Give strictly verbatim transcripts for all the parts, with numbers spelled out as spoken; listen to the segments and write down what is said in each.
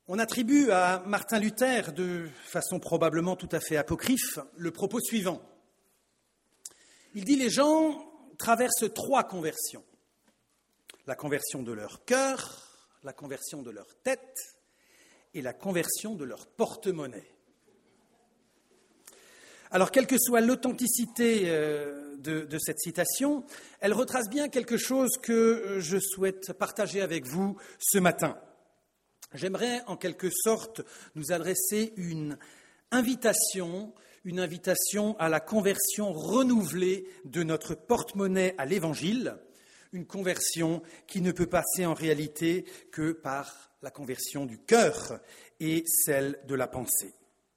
On attribue à Martin Luther, de façon probablement tout à fait apocryphe, le propos suivant. Il dit « Les gens traversent trois conversions. La conversion de leur cœur, la conversion de leur tête et la conversion de leur porte-monnaie. » Alors, quelle que soit l'authenticité de, de cette citation, elle retrace bien quelque chose que je souhaite partager avec vous ce matin. J'aimerais en quelque sorte nous adresser une invitation, une invitation à la conversion renouvelée de notre porte-monnaie à l'Évangile, une conversion qui ne peut passer en réalité que par la conversion du cœur et celle de la pensée.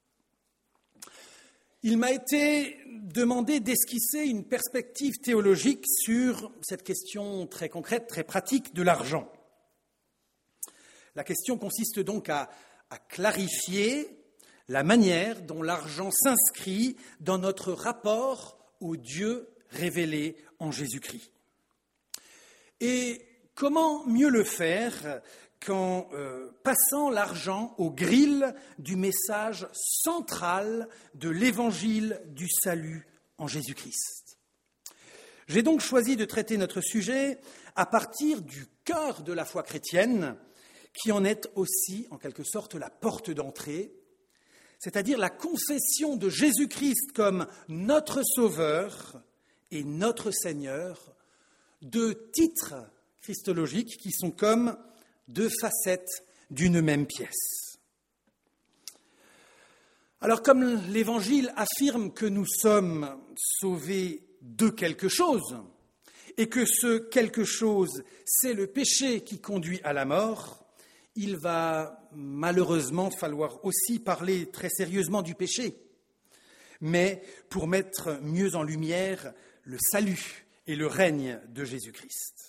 Il m'a été demandé d'esquisser une perspective théologique sur cette question très concrète, très pratique de l'argent. La question consiste donc à, à clarifier la manière dont l'argent s'inscrit dans notre rapport au Dieu révélé en Jésus-Christ. Et comment mieux le faire qu'en euh, passant l'argent au grill du message central de l'évangile du salut en Jésus-Christ. J'ai donc choisi de traiter notre sujet à partir du cœur de la foi chrétienne, qui en est aussi, en quelque sorte, la porte d'entrée, c'est-à-dire la confession de Jésus-Christ comme notre Sauveur et notre Seigneur, deux titres christologiques qui sont comme deux facettes d'une même pièce. Alors, comme l'Évangile affirme que nous sommes sauvés de quelque chose, et que ce quelque chose, c'est le péché qui conduit à la mort, il va malheureusement falloir aussi parler très sérieusement du péché, mais pour mettre mieux en lumière le salut et le règne de Jésus-Christ.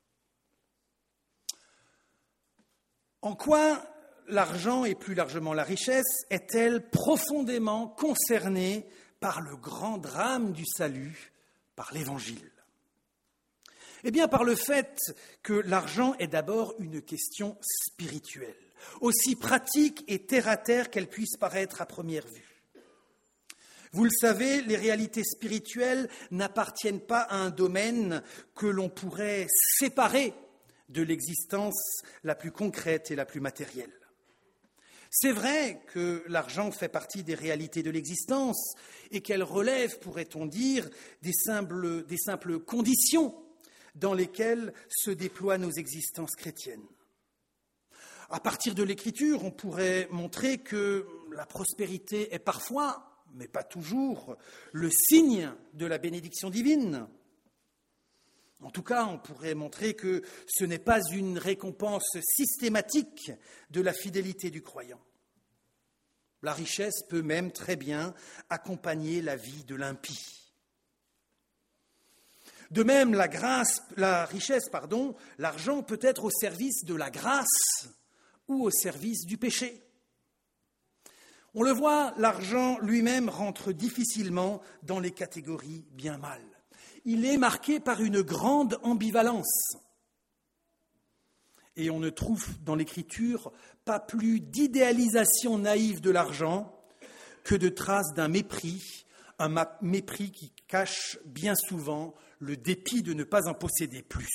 En quoi l'argent, et plus largement la richesse, est-elle profondément concernée par le grand drame du salut, par l'Évangile ? Eh bien, par le fait que l'argent est d'abord une question spirituelle, aussi pratique et terre-à-terre qu'elle puisse paraître à première vue. Vous le savez, les réalités spirituelles n'appartiennent pas à un domaine que l'on pourrait séparer de l'existence la plus concrète et la plus matérielle. C'est vrai que l'argent fait partie des réalités de l'existence et qu'elle relève, pourrait-on dire, des simples, des simples conditions dans lesquelles se déploient nos existences chrétiennes. À partir de l'Écriture, on pourrait montrer que la prospérité est parfois, mais pas toujours, le signe de la bénédiction divine. En tout cas, on pourrait montrer que ce n'est pas une récompense systématique de la fidélité du croyant. La richesse peut même très bien accompagner la vie de l'impie. De même, la grâce, la richesse, pardon, l'argent peut être au service de la grâce ou au service du péché. On le voit, l'argent lui-même rentre difficilement dans les catégories bien mal. Il est marqué par une grande ambivalence. Et on ne trouve dans l'Écriture pas plus d'idéalisation naïve de l'argent que de traces d'un mépris, un mépris qui cache bien souvent le dépit de ne pas en posséder plus.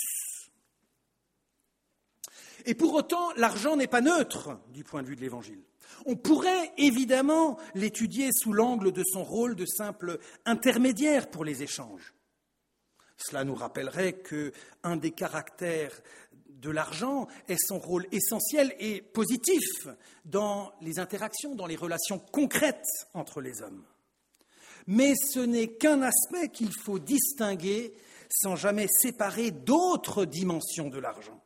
Et pour autant, l'argent n'est pas neutre du point de vue de l'Évangile. On pourrait évidemment l'étudier sous l'angle de son rôle de simple intermédiaire pour les échanges. Cela nous rappellerait qu'un des caractères de l'argent est son rôle essentiel et positif dans les interactions, dans les relations concrètes entre les hommes. Mais ce n'est qu'un aspect qu'il faut distinguer sans jamais séparer d'autres dimensions de l'argent.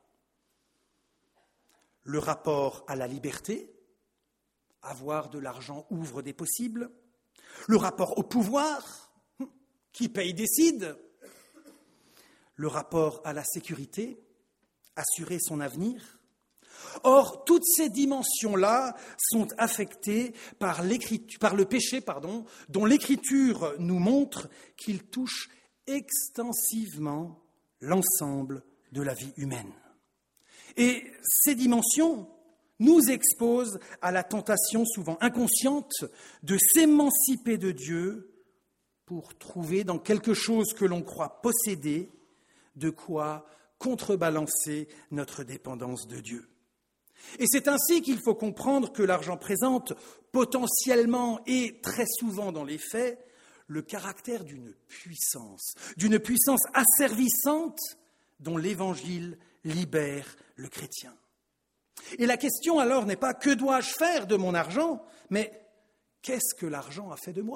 Le rapport à la liberté, avoir de l'argent ouvre des possibles. Le rapport au pouvoir, qui paye décide. Le rapport à la sécurité, assurer son avenir. Or, toutes ces dimensions-là sont affectées par, par le péché, pardon, dont l'Écriture nous montre qu'il touche extensivement l'ensemble de la vie humaine. Et ces dimensions nous expose à la tentation souvent inconsciente de s'émanciper de Dieu pour trouver dans quelque chose que l'on croit posséder de quoi contrebalancer notre dépendance de Dieu. Et c'est ainsi qu'il faut comprendre que l'argent présente potentiellement et très souvent dans les faits le caractère d'une puissance, d'une puissance asservissante dont l'Évangile libère le chrétien. Et la question alors n'est pas « que dois-je faire de mon argent ?» mais « qu'est-ce que l'argent a fait de moi ?»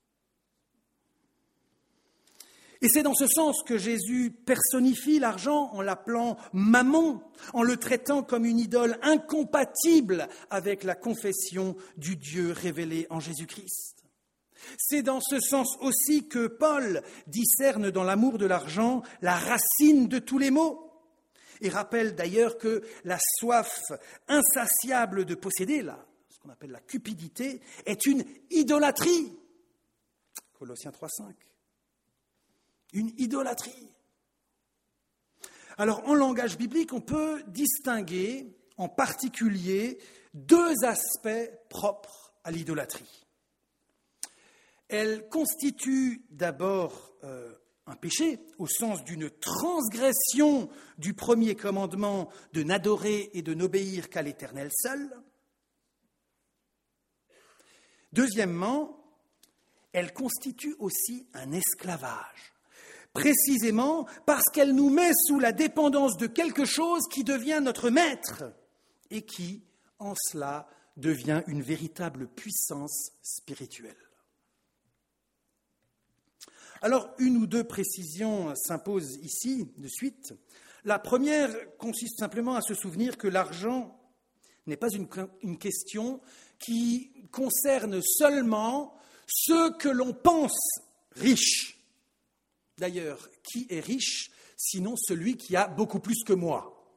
Et c'est dans ce sens que Jésus personnifie l'argent en l'appelant « mammon », en le traitant comme une idole incompatible avec la confession du Dieu révélé en Jésus-Christ. C'est dans ce sens aussi que Paul discerne dans l'amour de l'argent la racine de tous les maux et rappelle d'ailleurs que la soif insatiable de posséder, là, ce qu'on appelle la cupidité, est une idolâtrie. Colossiens trois cinq. Une idolâtrie. Alors, en langage biblique, on peut distinguer en particulier deux aspects propres à l'idolâtrie. Elle constitue d'abord euh, un péché, au sens d'une transgression du premier commandement de n'adorer et de n'obéir qu'à l'Éternel seul. Deuxièmement, elle constitue aussi un esclavage. Précisément parce qu'elle nous met sous la dépendance de quelque chose qui devient notre maître et qui, en cela, devient une véritable puissance spirituelle. Alors, une ou deux précisions s'imposent ici, de suite. La première consiste simplement à se souvenir que l'argent n'est pas une, une question qui concerne seulement ceux que l'on pense riches. D'ailleurs, qui est riche, sinon celui qui a beaucoup plus que moi?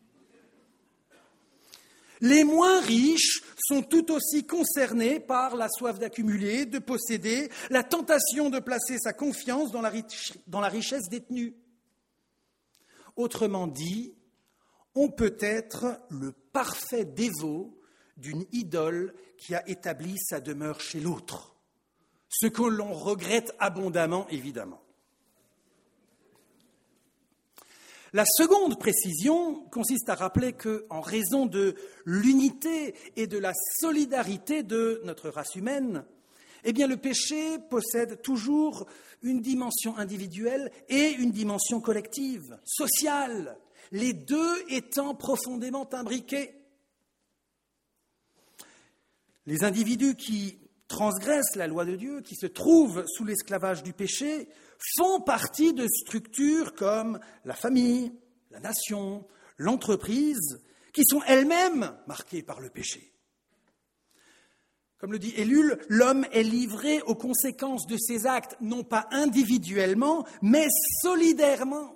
Les moins riches sont tout aussi concernés par la soif d'accumuler, de posséder, la tentation de placer sa confiance dans la, riche, dans la richesse détenue. Autrement dit, on peut être le parfait dévot d'une idole qui a établi sa demeure chez l'autre, ce que l'on regrette abondamment, évidemment. La seconde précision consiste à rappeler qu'en raison de l'unité et de la solidarité de notre race humaine, eh bien le péché possède toujours une dimension individuelle et une dimension collective, sociale, les deux étant profondément imbriqués. Les individus qui transgressent la loi de Dieu, qui se trouvent sous l'esclavage du péché, font partie de structures comme la famille, la nation, l'entreprise, qui sont elles-mêmes marquées par le péché. Comme le dit Ellul, l'homme est livré aux conséquences de ses actes, non pas individuellement, mais solidairement.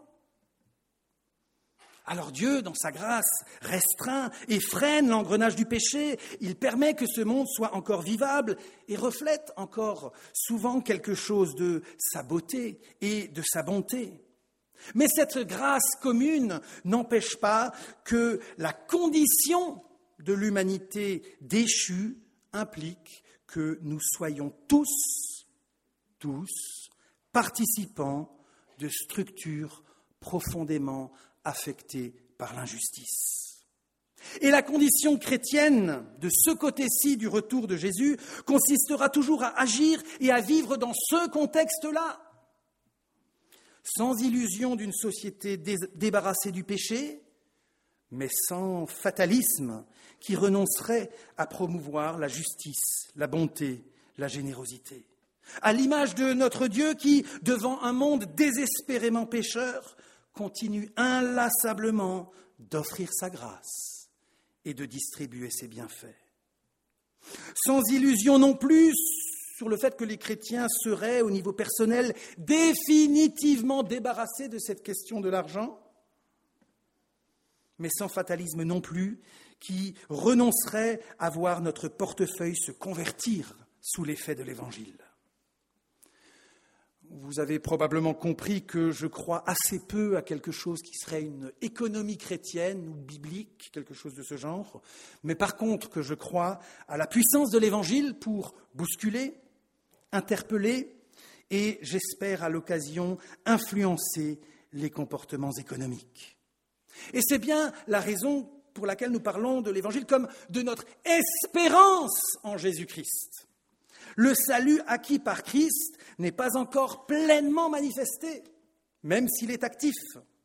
Alors Dieu, dans sa grâce, restreint et freine l'engrenage du péché. Il permet que ce monde soit encore vivable et reflète encore souvent quelque chose de sa beauté et de sa bonté. Mais cette grâce commune n'empêche pas que la condition de l'humanité déchue implique que nous soyons tous, tous, participants de structures profondément affectés par l'injustice. Et la condition chrétienne de ce côté-ci du retour de Jésus consistera toujours à agir et à vivre dans ce contexte-là, sans illusion d'une société dé- débarrassée du péché, mais sans fatalisme qui renoncerait à promouvoir la justice, la bonté, la générosité. À l'image de notre Dieu qui, devant un monde désespérément pécheur, continue inlassablement d'offrir sa grâce et de distribuer ses bienfaits. Sans illusion non plus sur le fait que les chrétiens seraient, au niveau personnel, définitivement débarrassés de cette question de l'argent, mais sans fatalisme non plus, qui renoncerait à voir notre portefeuille se convertir sous l'effet de l'Évangile. Vous avez probablement compris que je crois assez peu à quelque chose qui serait une économie chrétienne ou biblique, quelque chose de ce genre. Mais par contre, que je crois à la puissance de l'Évangile pour bousculer, interpeller et, j'espère à l'occasion, influencer les comportements économiques. Et c'est bien la raison pour laquelle nous parlons de l'Évangile comme de notre espérance en Jésus-Christ. Le salut acquis par Christ n'est pas encore pleinement manifesté, même s'il est actif.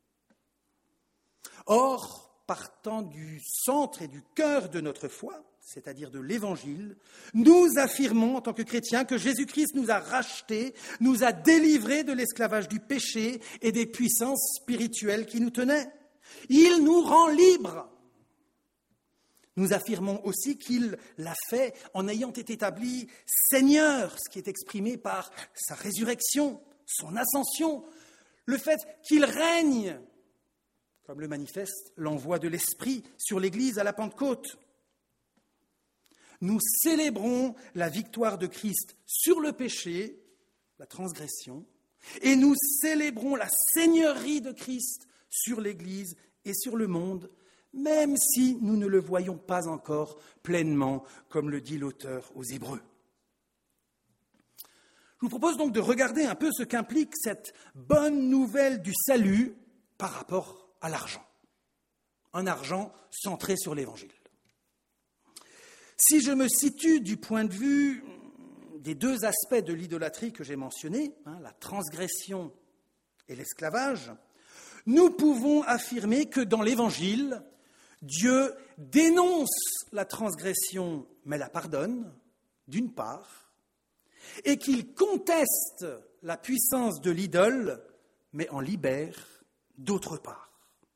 Or, partant du centre et du cœur de notre foi, c'est-à-dire de l'Évangile, nous affirmons en tant que chrétiens que Jésus-Christ nous a rachetés, nous a délivrés de l'esclavage du péché et des puissances spirituelles qui nous tenaient. Il nous rend libres. Nous affirmons aussi qu'il l'a fait en ayant été établi Seigneur, ce qui est exprimé par sa résurrection, son ascension, le fait qu'il règne, comme le manifeste l'envoi de l'Esprit sur l'Église à la Pentecôte. Nous célébrons la victoire de Christ sur le péché, la transgression, et nous célébrons la seigneurie de Christ sur l'Église et sur le monde, même si nous ne le voyons pas encore pleinement, comme le dit l'auteur aux Hébreux. Je vous propose donc de regarder un peu ce qu'implique cette bonne nouvelle du salut par rapport à l'argent. Un argent centré sur l'Évangile. Si je me situe du point de vue des deux aspects de l'idolâtrie que j'ai mentionnés, hein, la transgression et l'esclavage, nous pouvons affirmer que dans l'Évangile, Dieu dénonce la transgression, mais la pardonne, d'une part, et qu'il conteste la puissance de l'idole, mais en libère, d'autre part.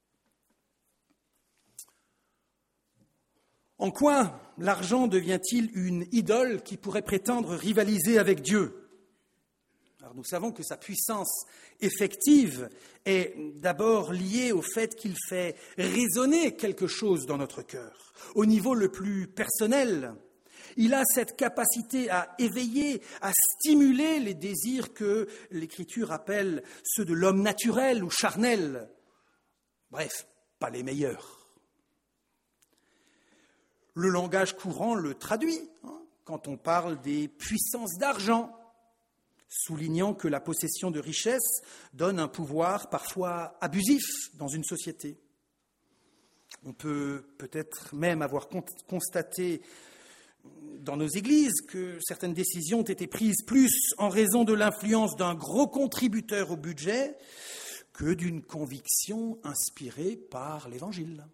En quoi l'argent devient-il une idole qui pourrait prétendre rivaliser avec Dieu ? Alors nous savons que sa puissance effective est d'abord liée au fait qu'il fait résonner quelque chose dans notre cœur, au niveau le plus personnel. Il a cette capacité à éveiller, à stimuler les désirs que l'Écriture appelle ceux de l'homme naturel ou charnel. Bref, pas les meilleurs. Le langage courant le traduit hein, quand on parle des puissances d'argent, soulignant que la possession de richesses donne un pouvoir parfois abusif dans une société. On peut peut-être même avoir constaté dans nos églises que certaines décisions ont été prises plus en raison de l'influence d'un gros contributeur au budget que d'une conviction inspirée par l'Évangile.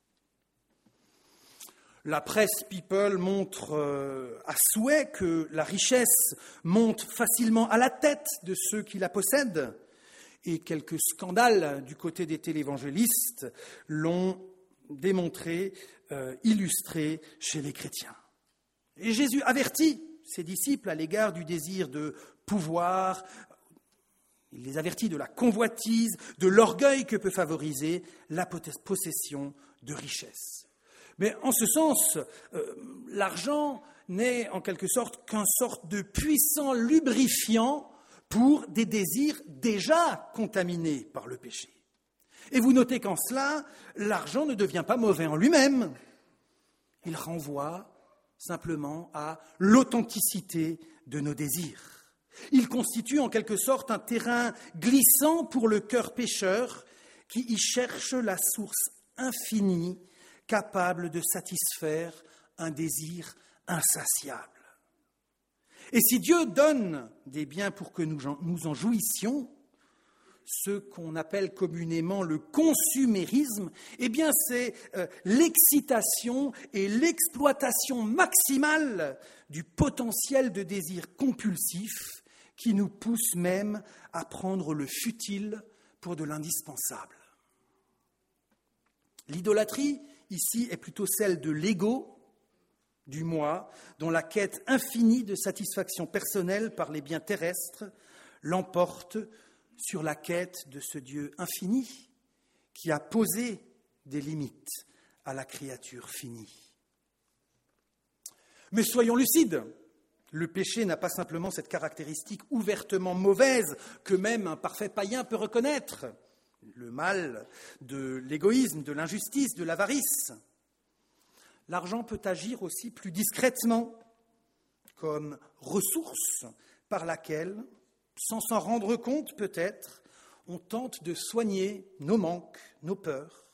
La presse People montre euh, à souhait que la richesse monte facilement à la tête de ceux qui la possèdent, et quelques scandales du côté des télévangélistes l'ont démontré, euh, illustré chez les chrétiens. Et Jésus avertit ses disciples à l'égard du désir de pouvoir, il les avertit de la convoitise, de l'orgueil que peut favoriser la possession de richesses. Mais en ce sens, euh, l'argent n'est en quelque sorte qu'un sorte de puissant lubrifiant pour des désirs déjà contaminés par le péché. Et vous notez qu'en cela, l'argent ne devient pas mauvais en lui-même. Il renvoie simplement à l'authenticité de nos désirs. Il constitue en quelque sorte un terrain glissant pour le cœur pécheur qui y cherche la source infinie capable de satisfaire un désir insatiable. Et si Dieu donne des biens pour que nous en, nous en jouissions, ce qu'on appelle communément le consumérisme, eh bien c'est euh, l'excitation et l'exploitation maximale du potentiel de désir compulsif qui nous pousse même à prendre le futile pour de l'indispensable. L'idolâtrie, ici, est plutôt celle de l'ego, du moi, dont la quête infinie de satisfaction personnelle par les biens terrestres l'emporte sur la quête de ce Dieu infini qui a posé des limites à la créature finie. Mais soyons lucides, Le péché n'a pas simplement cette caractéristique ouvertement mauvaise que même un parfait païen peut reconnaître. Le mal de l'égoïsme, de l'injustice, de l'avarice. L'argent peut agir aussi plus discrètement, comme ressource par laquelle, sans s'en rendre compte peut-être, on tente de soigner nos manques, nos peurs.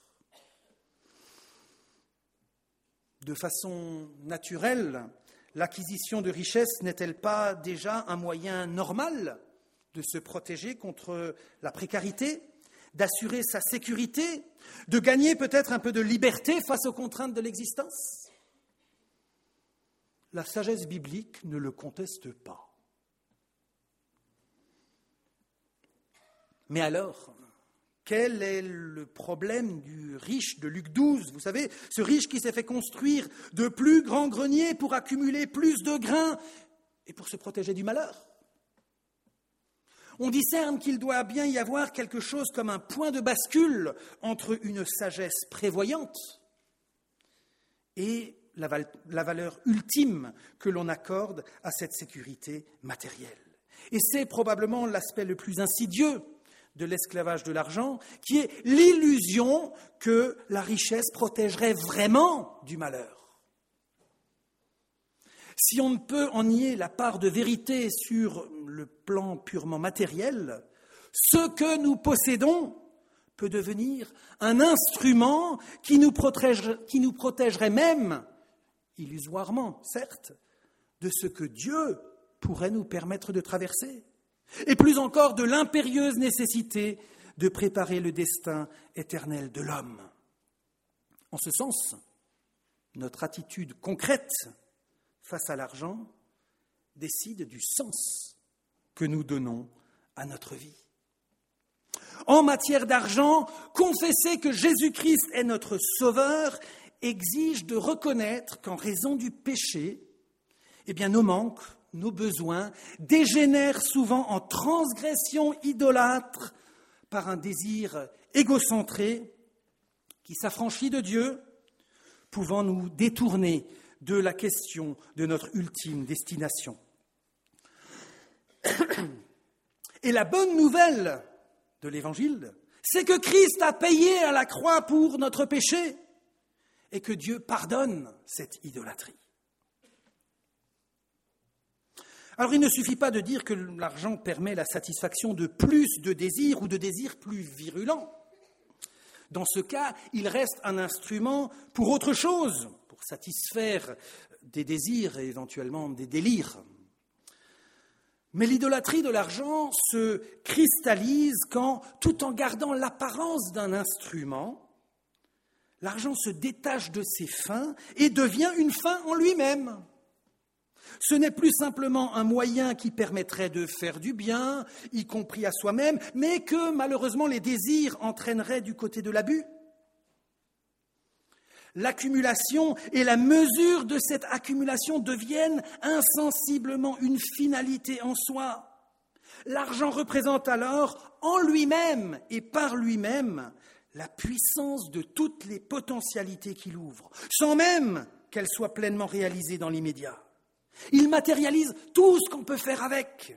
De façon naturelle, l'acquisition de richesses n'est-elle pas déjà un moyen normal de se protéger contre la précarité, d'assurer sa sécurité, de gagner peut-être un peu de liberté face aux contraintes de l'existence ? La sagesse biblique ne le conteste pas. Mais alors, quel est le problème du riche de Luc douze ? Vous savez, ce riche qui s'est fait construire de plus grands greniers pour accumuler plus de grains et pour se protéger du malheur. On discerne qu'il doit bien y avoir quelque chose comme un point de bascule entre une sagesse prévoyante et la, val- la valeur ultime que l'on accorde à cette sécurité matérielle. Et c'est probablement l'aspect le plus insidieux de l'esclavage de l'argent, qui est l'illusion que la richesse protégerait vraiment du malheur. Si on ne peut en nier la part de vérité sur le plan purement matériel, ce que nous possédons peut devenir un instrument qui nous protège, qui nous protégerait même, illusoirement certes, de ce que Dieu pourrait nous permettre de traverser. Et plus encore de l'impérieuse nécessité de préparer le destin éternel de l'homme. En ce sens, notre attitude concrète face à l'argent décide du sens que nous donnons à notre vie. En matière d'argent, confesser que Jésus-Christ est notre Sauveur exige de reconnaître qu'en raison du péché, eh bien, nos manques, nos besoins dégénèrent souvent en transgression idolâtre par un désir égocentré qui s'affranchit de Dieu, pouvant nous détourner de la question de notre ultime destination. Et la bonne nouvelle de l'Évangile, c'est que Christ a payé à la croix pour notre péché et que Dieu pardonne cette idolâtrie. Alors il ne suffit pas de dire que l'argent permet la satisfaction de plus de désirs ou de désirs plus virulents. Dans ce cas, il reste un instrument pour autre chose, pour satisfaire des désirs et éventuellement des délires. Mais l'idolâtrie de l'argent se cristallise quand, tout en gardant l'apparence d'un instrument, l'argent se détache de ses fins et devient une fin en lui-même. Ce n'est plus simplement un moyen qui permettrait de faire du bien, y compris à soi-même, mais que malheureusement les désirs entraîneraient du côté de l'abus. L'accumulation et la mesure de cette accumulation deviennent insensiblement une finalité en soi. L'argent représente alors en lui-même et par lui-même la puissance de toutes les potentialités qu'il ouvre, sans même qu'elles soient pleinement réalisées dans l'immédiat. Il matérialise tout ce qu'on peut faire avec.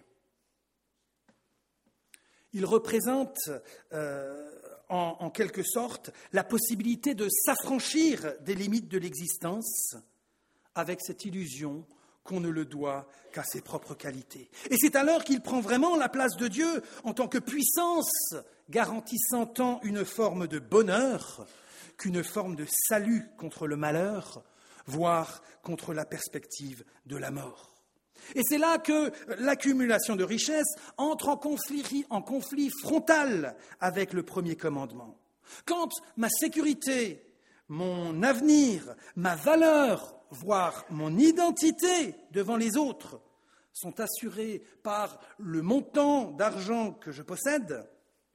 Il représente euh, en, en quelque sorte la possibilité de s'affranchir des limites de l'existence avec cette illusion qu'on ne le doit qu'à ses propres qualités. Et c'est alors qu'il prend vraiment la place de Dieu en tant que puissance, garantissant tant une forme de bonheur qu'une forme de salut contre le malheur, voire contre la perspective de la mort. Et c'est là que l'accumulation de richesses entre en conflit, en conflit frontal avec le premier commandement. Quand ma sécurité, mon avenir, ma valeur, voire mon identité devant les autres sont assurés par le montant d'argent que je possède,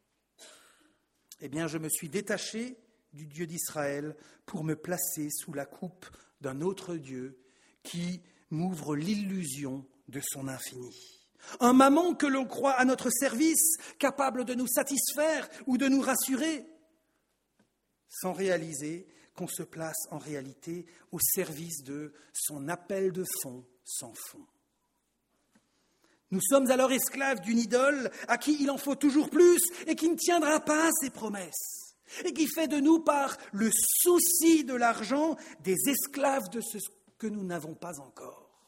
eh bien je me suis détaché du Dieu d'Israël pour me placer sous la coupe d'un autre Dieu qui m'ouvre l'illusion de son infini. Un mammon que l'on croit à notre service, capable de nous satisfaire ou de nous rassurer, sans réaliser qu'on se place en réalité au service de son appel de fond sans fond. Nous sommes alors esclaves d'une idole à qui il en faut toujours plus et qui ne tiendra pas ses promesses et qui fait de nous, par le souci de l'argent, des esclaves de ce que nous n'avons pas encore.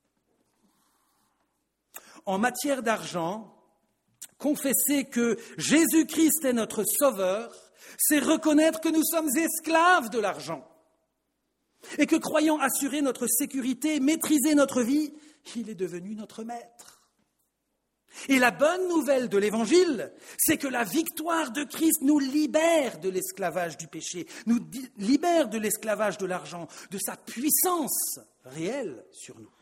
En matière d'argent, confesser que Jésus-Christ est notre Sauveur, c'est reconnaître que nous sommes esclaves de l'argent et que, croyant assurer notre sécurité, maîtriser notre vie, il est devenu notre maître. Et la bonne nouvelle de l'Évangile, c'est que la victoire de Christ nous libère de l'esclavage du péché, nous libère de l'esclavage de l'argent, de sa puissance réelle sur nous.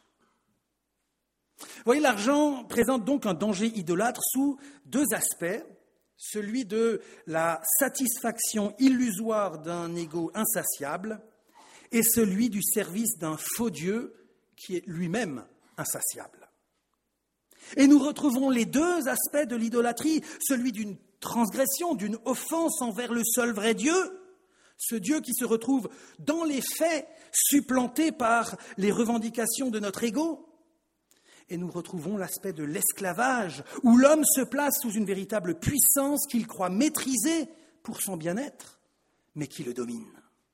Vous voyez, l'argent présente donc un danger idolâtre sous deux aspects, celui de la satisfaction illusoire d'un ego insatiable et celui du service d'un faux Dieu qui est lui-même insatiable. Et nous retrouvons les deux aspects de l'idolâtrie, celui d'une transgression, d'une offense envers le seul vrai Dieu, ce Dieu qui se retrouve dans les faits supplanté par les revendications de notre ego. Et nous retrouvons l'aspect de l'esclavage, où l'homme se place sous une véritable puissance qu'il croit maîtriser pour son bien-être, mais qui le domine.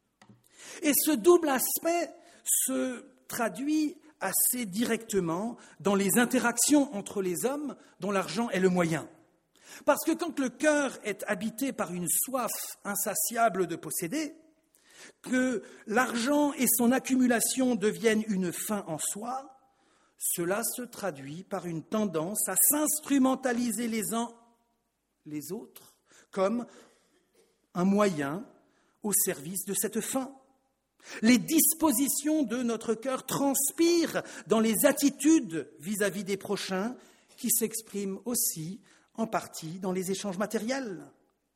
Et ce double aspect se traduit assez directement dans les interactions entre les hommes dont l'argent est le moyen. Parce que quand le cœur est habité par une soif insatiable de posséder, que l'argent et son accumulation deviennent une fin en soi, cela se traduit par une tendance à s'instrumentaliser les uns les autres comme un moyen au service de cette fin. Les dispositions de notre cœur transpirent dans les attitudes vis-à-vis des prochains qui s'expriment aussi en partie dans les échanges matériels.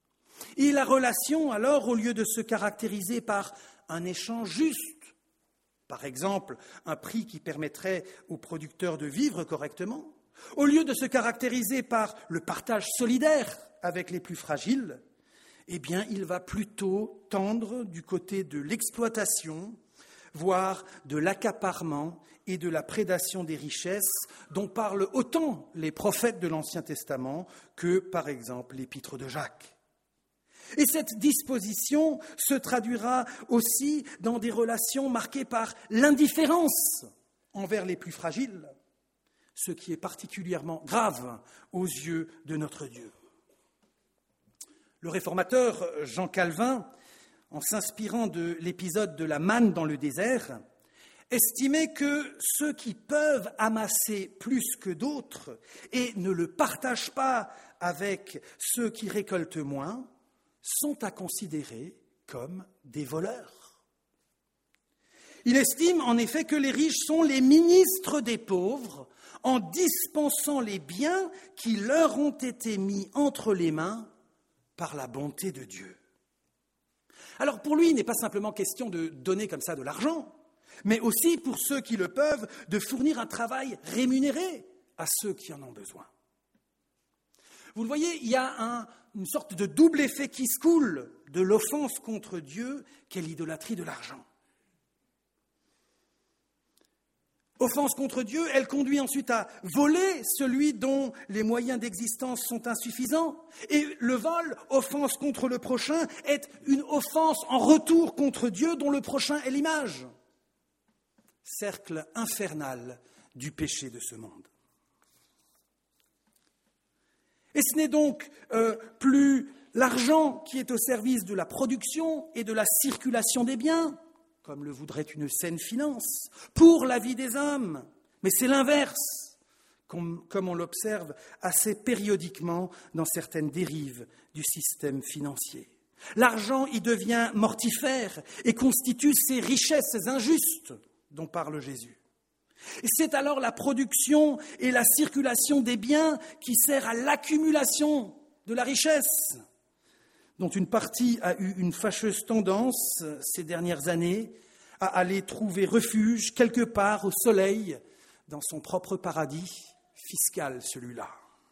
Et la relation, alors, au lieu de se caractériser par un échange juste, par exemple un prix qui permettrait aux producteurs de vivre correctement, au lieu de se caractériser par le partage solidaire avec les plus fragiles, eh bien, il va plutôt tendre du côté de l'exploitation, voire de l'accaparement et de la prédation des richesses dont parlent autant les prophètes de l'Ancien Testament que, par exemple, l'Épître de Jacques. Et cette disposition se traduira aussi dans des relations marquées par l'indifférence envers les plus fragiles, ce qui est particulièrement grave aux yeux de notre Dieu. Le réformateur Jean Calvin, en s'inspirant de l'épisode de la manne dans le désert, estimait que ceux qui peuvent amasser plus que d'autres et ne le partagent pas avec ceux qui récoltent moins sont à considérer comme des voleurs. Il estime en effet que les riches sont les ministres des pauvres en dispensant les biens qui leur ont été mis entre les mains par la bonté de Dieu. Alors pour lui, il n'est pas simplement question de donner comme ça de l'argent, mais aussi pour ceux qui le peuvent, de fournir un travail rémunéré à ceux qui en ont besoin. Vous le voyez, il y a un, une sorte de double effet qui se coule de l'offense contre Dieu qu'est l'idolâtrie de l'argent. Offense contre Dieu, elle conduit ensuite à voler celui dont les moyens d'existence sont insuffisants. Et le vol, offense contre le prochain, est une offense en retour contre Dieu dont le prochain est l'image. Cercle infernal du péché de ce monde. Et ce n'est donc euh, plus l'argent qui est au service de la production et de la circulation des biens, comme le voudrait une saine finance, pour la vie des hommes. Mais c'est l'inverse, comme, comme on l'observe assez périodiquement dans certaines dérives du système financier. L'argent y devient mortifère et constitue ces richesses injustes dont parle Jésus. Et c'est alors la production et la circulation des biens qui sert à l'accumulation de la richesse, dont une partie a eu une fâcheuse tendance ces dernières années à aller trouver refuge quelque part au soleil dans son propre paradis fiscal, celui-là.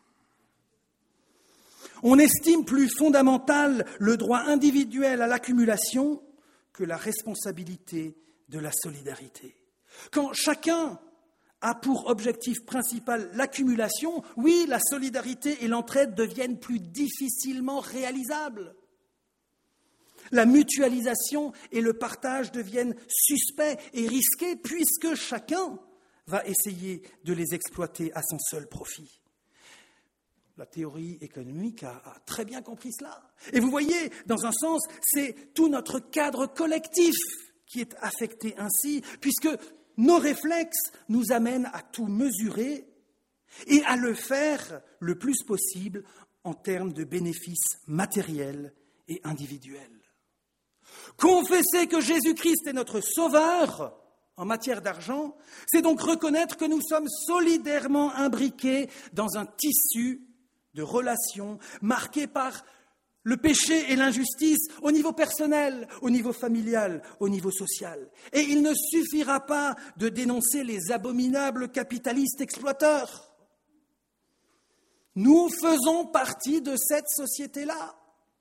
On estime plus fondamental le droit individuel à l'accumulation que la responsabilité de la solidarité. Quand chacun a pour objectif principal l'accumulation, oui, la solidarité et l'entraide deviennent plus difficilement réalisables. La mutualisation et le partage deviennent suspects et risqués puisque chacun va essayer de les exploiter à son seul profit. La théorie économique a, a très bien compris cela. Et vous voyez, dans un sens, c'est tout notre cadre collectif qui est affecté ainsi, puisque nos réflexes nous amènent à tout mesurer et à le faire le plus possible en termes de bénéfices matériels et individuels. Confesser que Jésus-Christ est notre sauveur en matière d'argent, c'est donc reconnaître que nous sommes solidairement imbriqués dans un tissu de relations marqué par le péché et l'injustice au niveau personnel, au niveau familial, au niveau social. Et il ne suffira pas de dénoncer les abominables capitalistes exploiteurs. Nous faisons partie de cette société-là.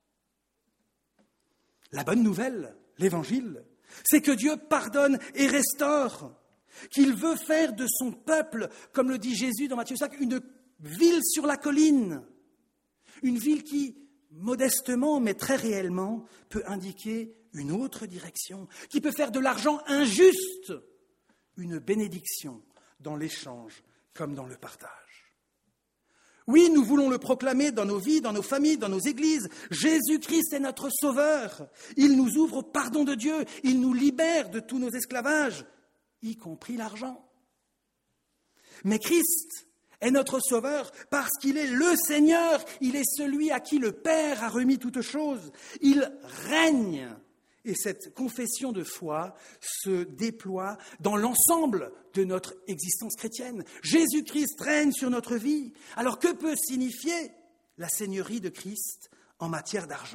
La bonne nouvelle, l'Évangile, c'est que Dieu pardonne et restaure, qu'il veut faire de son peuple, comme le dit Jésus dans Matthieu cinq, une ville sur la colline, une ville qui, modestement, mais très réellement, peut indiquer une autre direction, qui peut faire de l'argent injuste une bénédiction dans l'échange comme dans le partage. Oui, nous voulons le proclamer dans nos vies, dans nos familles, dans nos églises. Jésus-Christ est notre sauveur. Il nous ouvre au pardon de Dieu. Il nous libère de tous nos esclavages, y compris l'argent. Mais Christ est notre sauveur parce qu'il est le Seigneur. Il est celui à qui le Père a remis toutes choses. Il règne. Et cette confession de foi se déploie dans l'ensemble de notre existence chrétienne. Jésus-Christ règne sur notre vie. Alors que peut signifier la seigneurie de Christ en matière d'argent ?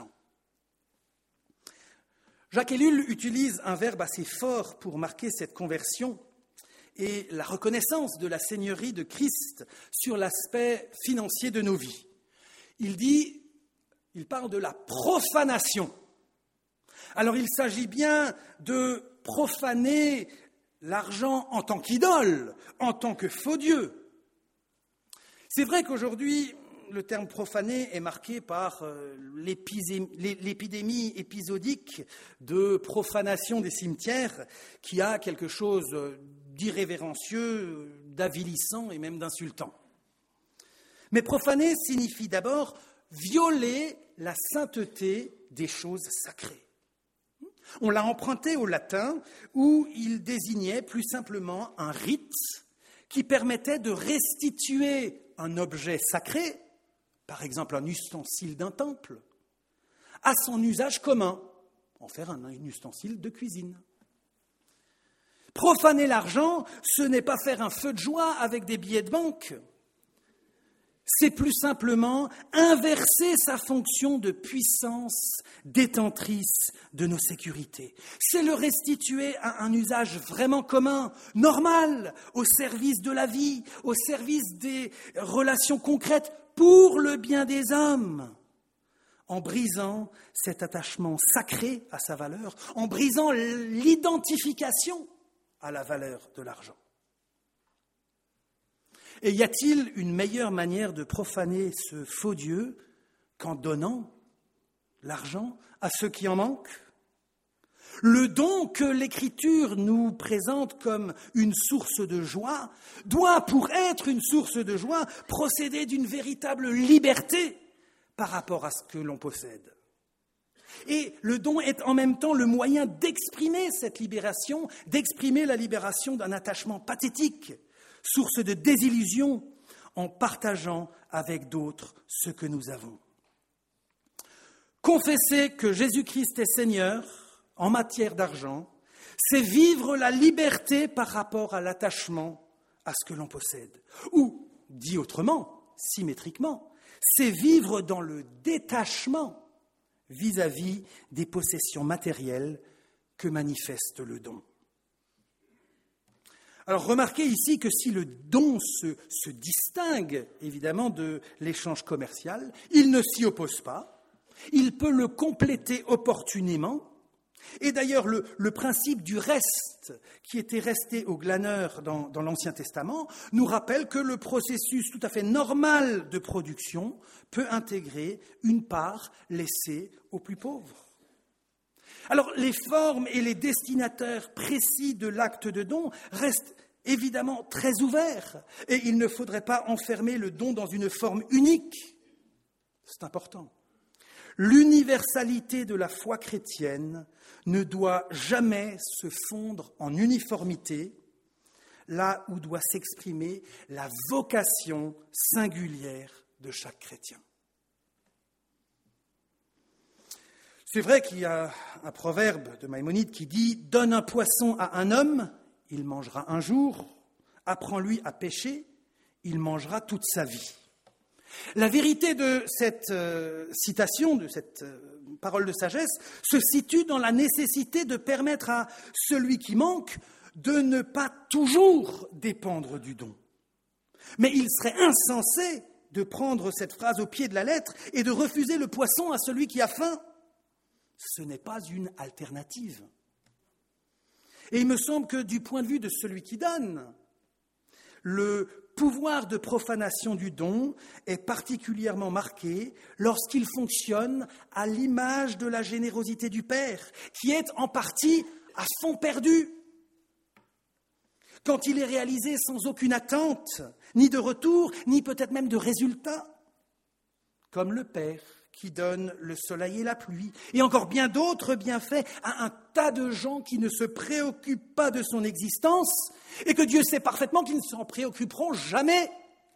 Jacques Ellul utilise un verbe assez fort pour marquer cette conversion et la reconnaissance de la seigneurie de Christ sur l'aspect financier de nos vies. Il dit, il parle de la profanation. Alors il s'agit bien de profaner l'argent en tant qu'idole, en tant que faux Dieu. C'est vrai qu'aujourd'hui, le terme profané est marqué par l'épidémie épisodique de profanation des cimetières qui a quelque chose d'irrévérencieux, d'avilissant et même d'insultant. Mais profaner signifie d'abord violer la sainteté des choses sacrées. On l'a emprunté au latin où il désignait plus simplement un rite qui permettait de restituer un objet sacré, par exemple un ustensile d'un temple, à son usage commun, en faire un, un ustensile de cuisine. Profaner l'argent, ce n'est pas faire un feu de joie avec des billets de banque. C'est plus simplement inverser sa fonction de puissance détentrice de nos sécurités. C'est le restituer à un usage vraiment commun, normal, au service de la vie, au service des relations concrètes, pour le bien des hommes, en brisant cet attachement sacré à sa valeur, en brisant l'identification à la valeur de l'argent. Et y a-t-il une meilleure manière de profaner ce faux Dieu qu'en donnant l'argent à ceux qui en manquent ? Le don que l'Écriture nous présente comme une source de joie doit, pour être une source de joie, procéder d'une véritable liberté par rapport à ce que l'on possède. Et le don est en même temps le moyen d'exprimer cette libération, d'exprimer la libération d'un attachement pathétique, source de désillusion, en partageant avec d'autres ce que nous avons. Confesser que Jésus-Christ est Seigneur en matière d'argent, c'est vivre la liberté par rapport à l'attachement à ce que l'on possède. Ou, dit autrement, symétriquement, c'est vivre dans le détachement vis-à-vis des possessions matérielles que manifeste le don. Alors remarquez ici que si le don se, se distingue évidemment de l'échange commercial, il ne s'y oppose pas, il peut le compléter opportunément, Et d'ailleurs, le, le principe du reste, qui était resté aux glaneurs dans, dans l'Ancien Testament, nous rappelle que le processus tout à fait normal de production peut intégrer une part laissée aux plus pauvres. Alors, les formes et les destinataires précis de l'acte de don restent évidemment très ouverts, et il ne faudrait pas enfermer le don dans une forme unique. C'est important. L'universalité de la foi chrétienne ne doit jamais se fondre en uniformité, là où doit s'exprimer la vocation singulière de chaque chrétien. C'est vrai qu'il y a un proverbe de Maïmonide qui dit « Donne un poisson à un homme, il mangera un jour. Apprends-lui à pêcher, il mangera toute sa vie. » La vérité de cette euh, citation, de cette euh, parole de sagesse, se situe dans la nécessité de permettre à celui qui manque de ne pas toujours dépendre du don. Mais il serait insensé de prendre cette phrase au pied de la lettre et de refuser le poisson à celui qui a faim. Ce n'est pas une alternative. Et il me semble que du point de vue de celui qui donne, le pouvoir de profanation du don est particulièrement marqué lorsqu'il fonctionne à l'image de la générosité du Père, qui est en partie à fond perdu. Quand il est réalisé sans aucune attente, ni de retour, ni peut-être même de résultat, comme le Père qui donne le soleil et la pluie, et encore bien d'autres bienfaits à un tas de gens qui ne se préoccupent pas de son existence, et que Dieu sait parfaitement qu'ils ne s'en préoccuperont jamais.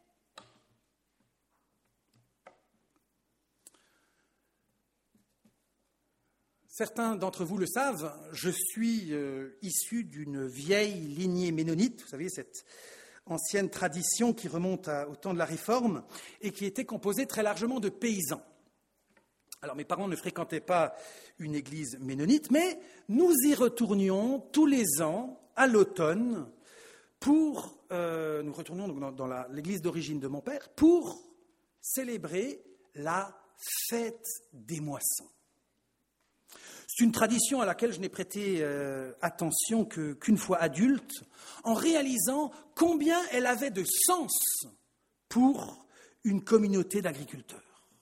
Certains d'entre vous le savent, je suis euh, issu d'une vieille lignée ménonite, vous savez, cette ancienne tradition qui remonte à, au temps de la Réforme, et qui était composée très largement de paysans. Alors, mes parents ne fréquentaient pas une église ménonite, mais nous y retournions tous les ans, à l'automne, pour, euh, nous retournions donc dans, dans la, l'église d'origine de mon père, pour célébrer la fête des moissons. C'est une tradition à laquelle je n'ai prêté euh, attention que, qu'une fois adulte, en réalisant combien elle avait de sens pour une communauté d'agriculteurs.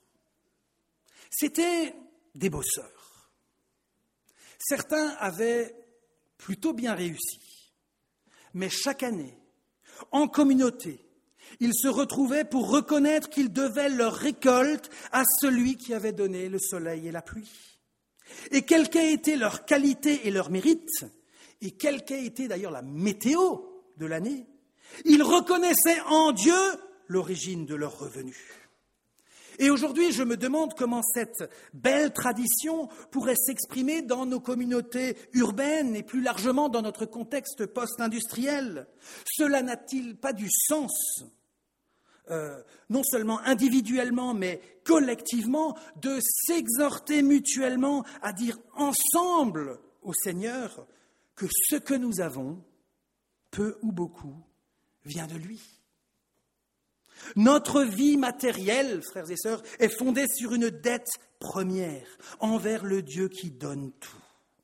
C'était des bosseurs. Certains avaient plutôt bien réussi, mais chaque année, en communauté, ils se retrouvaient pour reconnaître qu'ils devaient leur récolte à celui qui avait donné le soleil et la pluie. Et quelle qu'ait été leur qualité et leur mérite, et quelle qu'ait été d'ailleurs la météo de l'année, ils reconnaissaient en Dieu l'origine de leurs revenus. Et aujourd'hui, je me demande comment cette belle tradition pourrait s'exprimer dans nos communautés urbaines et plus largement dans notre contexte post-industriel. Cela n'a-t-il pas du sens, euh, non seulement individuellement, mais collectivement, de s'exhorter mutuellement à dire ensemble au Seigneur que ce que nous avons, peu ou beaucoup, vient de lui. Notre vie matérielle, frères et sœurs, est fondée sur une dette première envers le Dieu qui donne tout.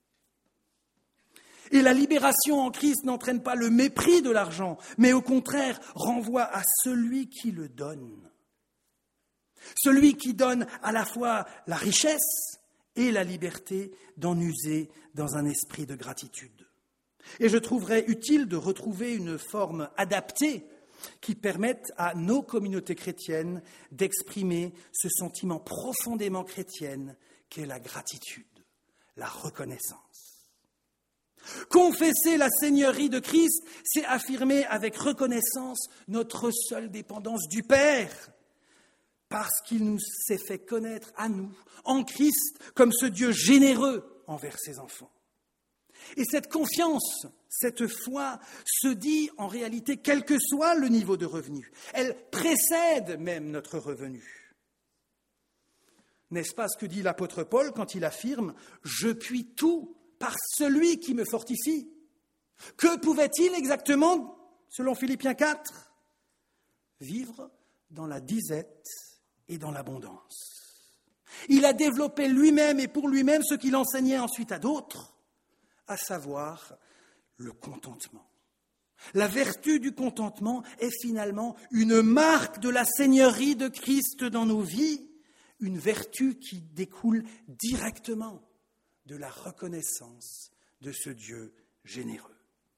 Et la libération en Christ n'entraîne pas le mépris de l'argent, mais au contraire renvoie à celui qui le donne. Celui qui donne à la fois la richesse et la liberté d'en user dans un esprit de gratitude. Et je trouverais utile de retrouver une forme adaptée qui permettent à nos communautés chrétiennes d'exprimer ce sentiment profondément chrétien qu'est la gratitude, la reconnaissance. Confesser la Seigneurie de Christ, c'est affirmer avec reconnaissance notre seule dépendance du Père, parce qu'il nous s'est fait connaître à nous, en Christ, comme ce Dieu généreux envers ses enfants. Et cette confiance, cette foi se dit en réalité quel que soit le niveau de revenu. Elle précède même notre revenu. N'est-ce pas ce que dit l'apôtre Paul quand il affirme « Je puis tout par celui qui me fortifie ». Que pouvait-il exactement, selon Philippiens quatre ? Vivre dans la disette et dans l'abondance. Il a développé lui-même et pour lui-même ce qu'il enseignait ensuite à d'autres, à savoir le contentement. La vertu du contentement est finalement une marque de la seigneurie de Christ dans nos vies, une vertu qui découle directement de la reconnaissance de ce Dieu généreux.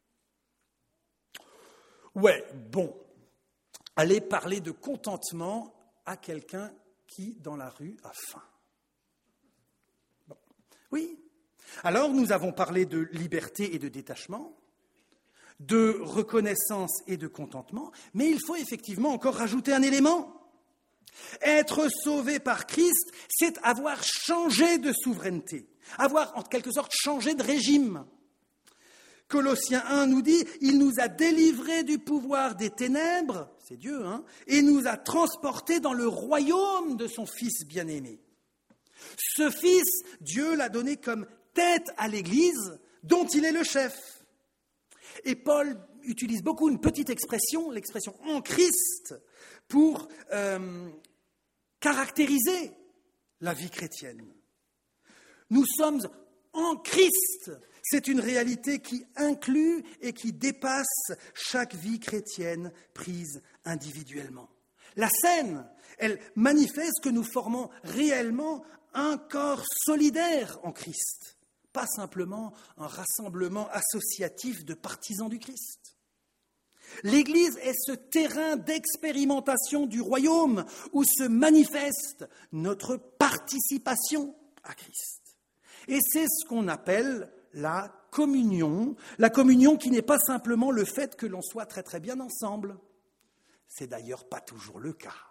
Ouais, bon, allez parler de contentement à quelqu'un qui, dans la rue, a faim. Bon. Oui. Alors, nous avons parlé de liberté et de détachement, de reconnaissance et de contentement, mais il faut effectivement encore rajouter un élément. Être sauvé par Christ, c'est avoir changé de souveraineté, avoir en quelque sorte changé de régime. Colossiens un nous dit, il nous a délivrés du pouvoir des ténèbres, c'est Dieu, hein, et nous a transportés dans le royaume de son Fils bien-aimé. Ce Fils, Dieu l'a donné comme tête à l'Église, dont il est le chef. Et Paul utilise beaucoup une petite expression, l'expression « en Christ », pour euh, caractériser la vie chrétienne. Nous sommes en Christ. C'est une réalité qui inclut et qui dépasse chaque vie chrétienne prise individuellement. La scène, elle manifeste que nous formons réellement un corps solidaire en Christ, pas simplement un rassemblement associatif de partisans du Christ. L'Église est ce terrain d'expérimentation du royaume où se manifeste notre participation à Christ. Et c'est ce qu'on appelle la communion, la communion qui n'est pas simplement le fait que l'on soit très très bien ensemble. C'est d'ailleurs pas toujours le cas.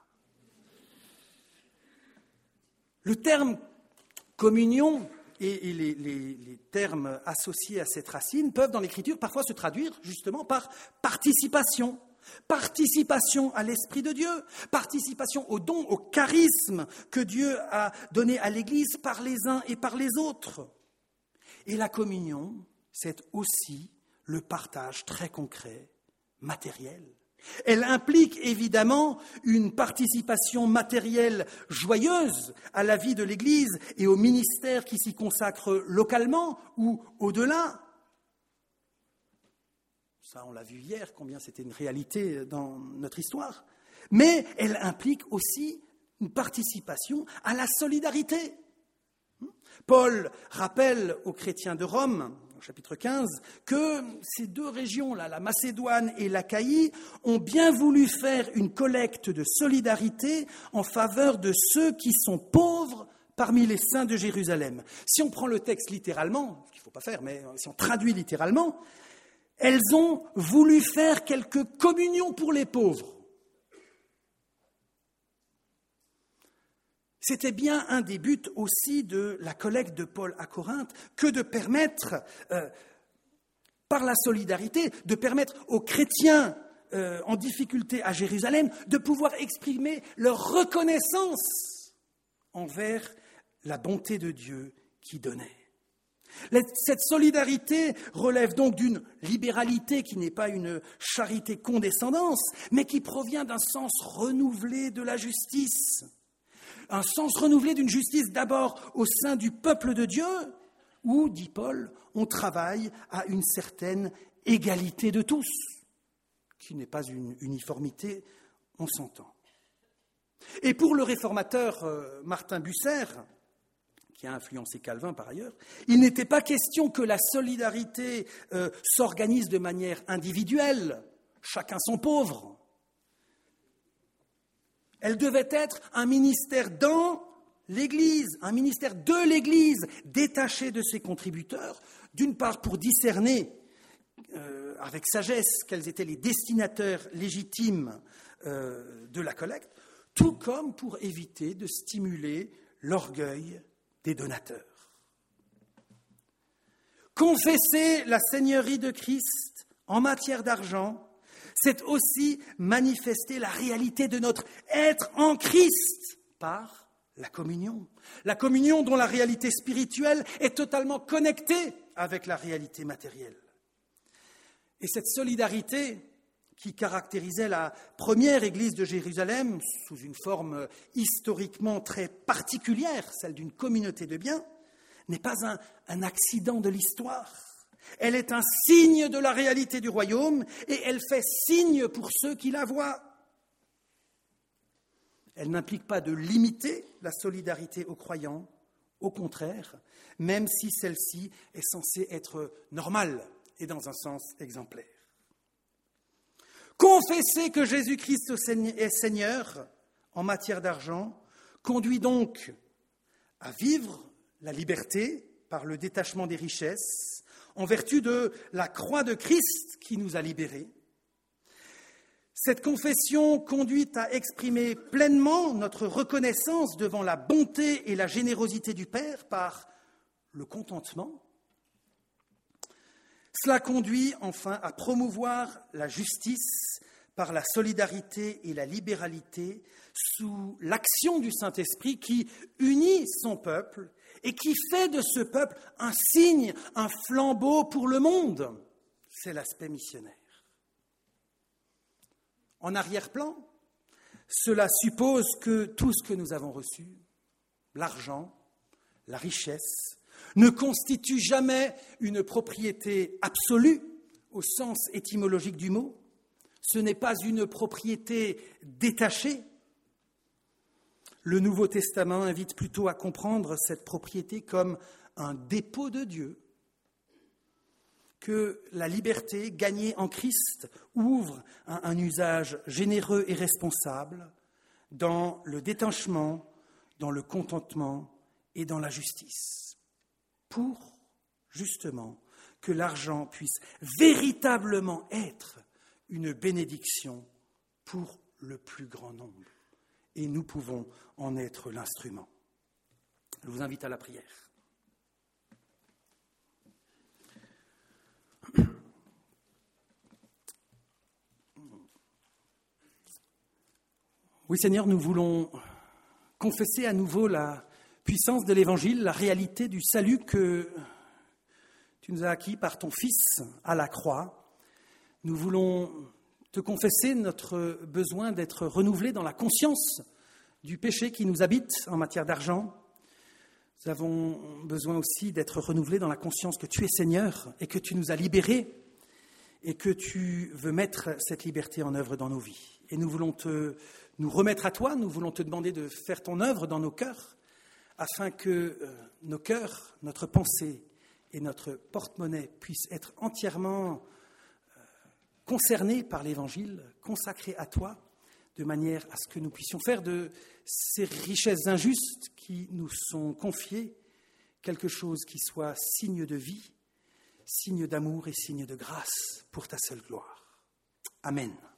Le terme communion et, et les, les, les termes associés à cette racine peuvent dans l'Écriture parfois se traduire justement par participation. Participation à l'Esprit de Dieu, participation au don, au charisme que Dieu a donné à l'Église par les uns et par les autres. Et la communion, c'est aussi le partage très concret, matériel. Elle implique évidemment une participation matérielle joyeuse à la vie de l'Église et au ministère qui s'y consacre localement ou au-delà. Ça, on l'a vu hier, combien c'était une réalité dans notre histoire. Mais elle implique aussi une participation à la solidarité. Paul rappelle aux chrétiens de Rome, au chapitre quinze, que ces deux régions-là, la Macédoine et l'Achaïe, ont bien voulu faire une collecte de solidarité en faveur de ceux qui sont pauvres parmi les saints de Jérusalem. Si on prend le texte littéralement, ce qu'il ne faut pas faire, mais si on traduit littéralement, elles ont voulu faire quelques communions pour les pauvres. C'était bien un des buts aussi de la collecte de Paul à Corinthe que de permettre, euh, par la solidarité, de permettre aux chrétiens euh, en difficulté à Jérusalem de pouvoir exprimer leur reconnaissance envers la bonté de Dieu qui donnait. Cette solidarité relève donc d'une libéralité qui n'est pas une charité condescendance, mais qui provient d'un sens renouvelé de la justice. Un sens renouvelé d'une justice d'abord au sein du peuple de Dieu, où, dit Paul, on travaille à une certaine égalité de tous, qui n'est pas une uniformité, on s'entend. Et pour le réformateur euh, Martin Bucer, qui a influencé Calvin par ailleurs, il n'était pas question que la solidarité euh, s'organise de manière individuelle, chacun son pauvre. Elle devait être un ministère dans l'Église, un ministère de l'Église, détaché de ses contributeurs, d'une part pour discerner euh, avec sagesse quels étaient les destinataires légitimes euh, de la collecte, tout comme pour éviter de stimuler l'orgueil des donateurs. Confesser la seigneurie de Christ en matière d'argent, c'est aussi manifester la réalité de notre être en Christ par la communion. La communion dont la réalité spirituelle est totalement connectée avec la réalité matérielle. Et cette solidarité qui caractérisait la première église de Jérusalem sous une forme historiquement très particulière, celle d'une communauté de biens, n'est pas un, un accident de l'histoire. Elle est un signe de la réalité du royaume et elle fait signe pour ceux qui la voient. Elle n'implique pas de limiter la solidarité aux croyants, au contraire, même si celle-ci est censée être normale et dans un sens exemplaire. Confesser que Jésus-Christ est Seigneur en matière d'argent conduit donc à vivre la liberté par le détachement des richesses en vertu de la croix de Christ qui nous a libérés. Cette confession conduit à exprimer pleinement notre reconnaissance devant la bonté et la générosité du Père par le contentement. Cela conduit enfin à promouvoir la justice par la solidarité et la libéralité sous l'action du Saint-Esprit qui unit son peuple et qui fait de ce peuple un signe, un flambeau pour le monde. C'est l'aspect missionnaire. En arrière-plan, cela suppose que tout ce que nous avons reçu, l'argent, la richesse, ne constitue jamais une propriété absolue au sens étymologique du mot. Ce n'est pas une propriété détachée. Le Nouveau Testament invite plutôt à comprendre cette propriété comme un dépôt de Dieu, que la liberté gagnée en Christ ouvre à un usage généreux et responsable dans le détachement, dans le contentement et dans la justice, pour justement que l'argent puisse véritablement être une bénédiction pour le plus grand nombre. Et nous pouvons en être l'instrument. Je vous invite à la prière. Oui, Seigneur, nous voulons confesser à nouveau la puissance de l'Évangile, la réalité du salut que tu nous as acquis par ton Fils à la croix. Nous voulons te confesser notre besoin d'être renouvelés dans la conscience du péché qui nous habite en matière d'argent. Nous avons besoin aussi d'être renouvelés dans la conscience que tu es Seigneur et que tu nous as libérés et que tu veux mettre cette liberté en œuvre dans nos vies. Et nous voulons te, nous remettre à toi, nous voulons te demander de faire ton œuvre dans nos cœurs afin que euh, nos cœurs, notre pensée et notre porte-monnaie puissent être entièrement euh, concernés par l'Évangile, consacrés à toi, de manière à ce que nous puissions faire de ces richesses injustes qui nous sont confiées quelque chose qui soit signe de vie, signe d'amour et signe de grâce pour ta seule gloire. Amen.